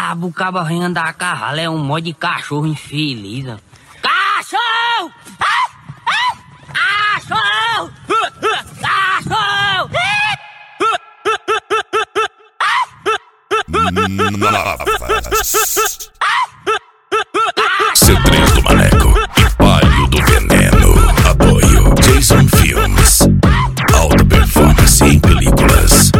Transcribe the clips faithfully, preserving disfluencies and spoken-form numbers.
Brabo, caba vem andar a carrala, é um mod de cachorro infeliz. Ó. Cachorro! Cachorro! Cachorro! C três do Maneco e Palio do Veneno. Apoio Jason Filmes. Alta performance em películas.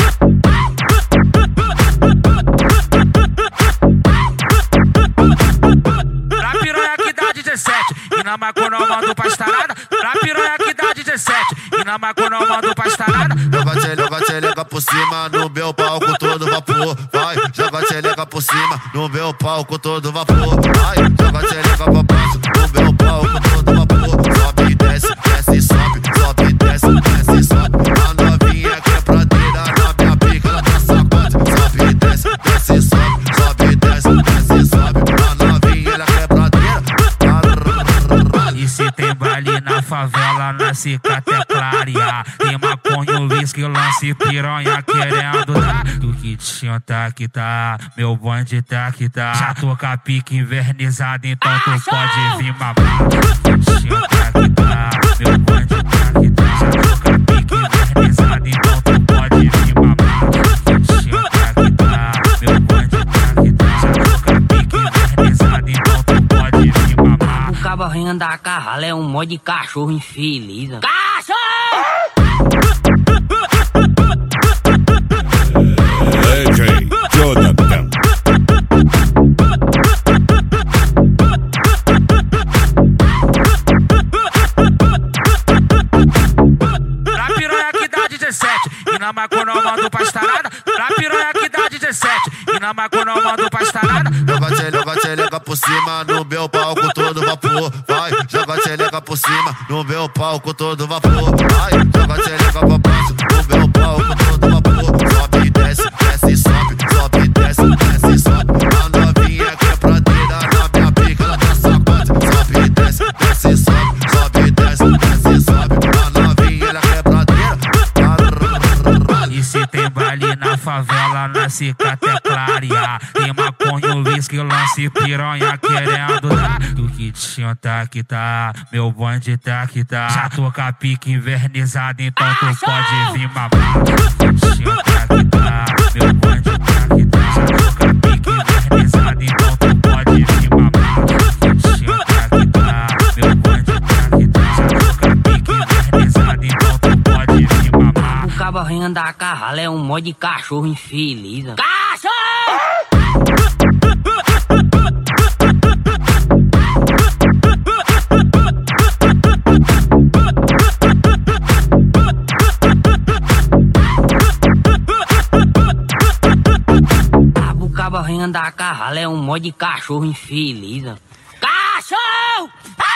Pra piranha que dá dezessete e na maconha eu mando pra estarada. Pra piranha que dá dezessete e na maconha eu mando pra estarada. Joga tchelega, tchelega por cima no meu palco todo vapor. Vai, joga tchelega por cima no meu palco todo vapor. Vai, joga tchelega pra baixo no meu palco todo vapor. Sobe e desce, desce e sobe, sobe e desce, desce e sobe. A novinha que é pradeira na minha pica, ela tá sacode. Sobe e desce, desce e sobe, sobe e desce, desce e sobe. A novinha ela que é pradeira. E se tem baile na favela, na cicata é clarear. Tem maconha, uísque, lance, piranha querendo dar. Do que tinha tá que tá, meu bonde tá que tá. Já tô com a pique invernizada, então tu pode vir mamar. Do que tinha tá que tá, meu bonde tá que tá. Já tô com a pique invernizada, então tu pode vir mamar. Do que tinha tá que tá, meu bonde tá que tá. Já tô com a pique invernizada, então tu pode vir mamar. O caba vem andar a carrala, é um mod de cachorro infeliz. Ó. Cachorro! D J Jonathan. Pra piranha que dá dezessete e na maconha eu mando pra estarada. Pra piranha que dá dezessete e na maconha eu mando pra estarada. Joga tchelega, tchelega por cima no meu palco todo vapor. Vai, joga tchelega por cima no meu palco todo vapor. Vai, joga tchelega pra baixo no meu palco todo vapor. Sobe e desce, desce e sobe, sobe e desce, desce e sobe. A novinha que é pradeira na minha pica, ela tá sacode. Sobe e desce, desce e sobe, sobe e desce, desce e sobe. A novinha ela que é pradeira. E se tem baile na favela, na cicata é clarear. Tem maconha, uísque, lance, piranha querendo dar. Do que tinha tá que tá, meu bonde tá que tá. Já tô com a pique invernizada, então tu pode vir mamar. Do que tinha tá que tá, meu bonde tá que tá. Já tô com a pique invernizada, então tu pode vir mamar. Do que tinha tá que tá, meu bonde tá que tá. Já tô com a pique invernizada, então tu pode vir mamar. O caba vem andar a carrala, é um mod de cachorro infeliz. Ó. Cachorro! Brabo, caba vem andar a carrala, é um mod de cachorro infeliz. Ó. Cachorro!